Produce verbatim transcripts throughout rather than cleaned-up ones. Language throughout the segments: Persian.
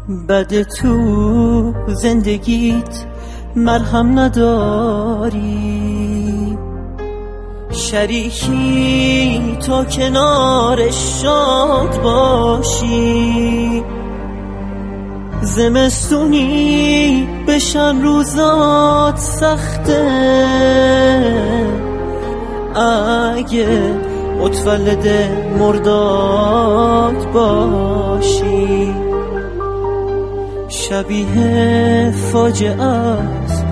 بد تو زندگیت مرهم نداری، شریکی تا کنارش شاد باشی، زمستونی بشن روزات سخته اگه متولد مرداد باشی، شبیه فاجعت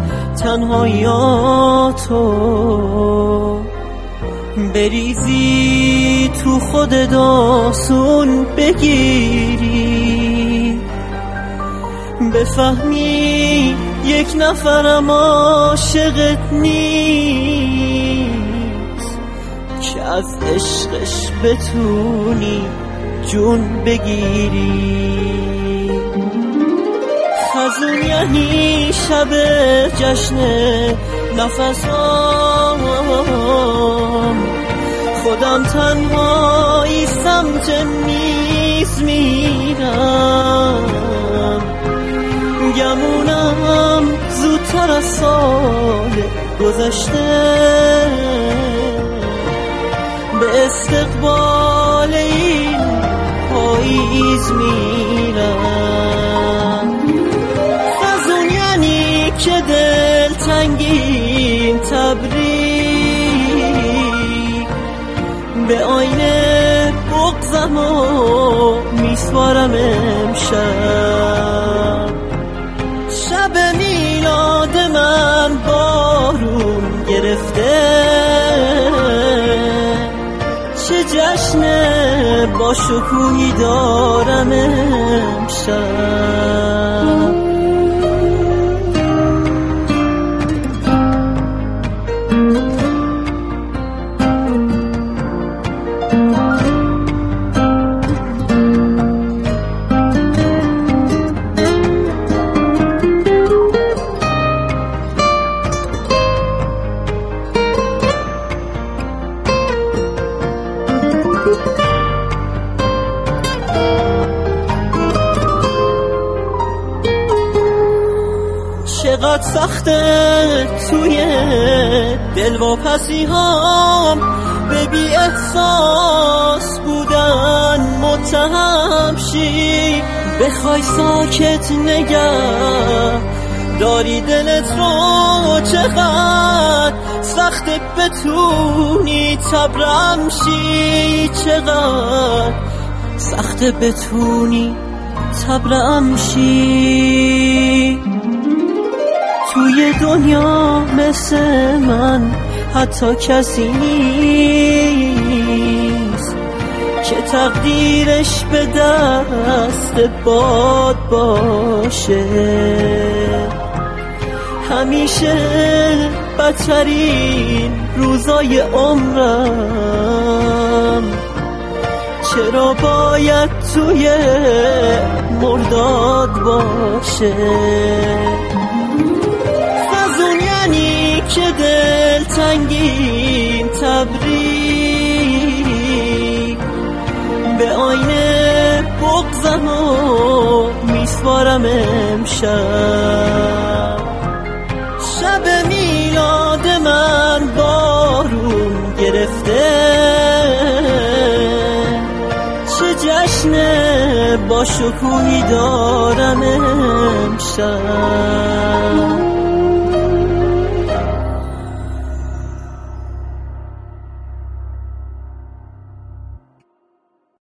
تنهاییاتو بریزی تو خود داستون بگیری، بفهمی یک نفرم عاشقت نیست که از عشقش بتونی جون بگیری. خزون یعنی شب جشن نفسام، خودم تنهایی سمت میز میرم، گمونم زودتر از سال گذشته به استقبال این پاییز میرم. خزون یعنی که دل تنگیم تبریک، به آینه بغضم و میسپارم امشب، شب میلاد من بارون گرفته، چه جشن با شکوهی دارم امشب. چقدر سخته توی دلواپسی هام به بی احساس بودن متهم شی، بخوای ساکت نگه داری دلت رو، چقدر سخته بتونی تبرم شی، چقدر سخته بتونی تبرم شی. توی دنیا مثل من حتی کسی نیست که تقدیرش به دست باد باشه، همیشه بدترین روزای عمرم چرا باید توی مرداد باشه. که دل تنگیم تبریک، به آینه بغضم و میسپارم امشب، شب میلاد من بارون گرفته، چه جشن با شکوهی دارم امشب.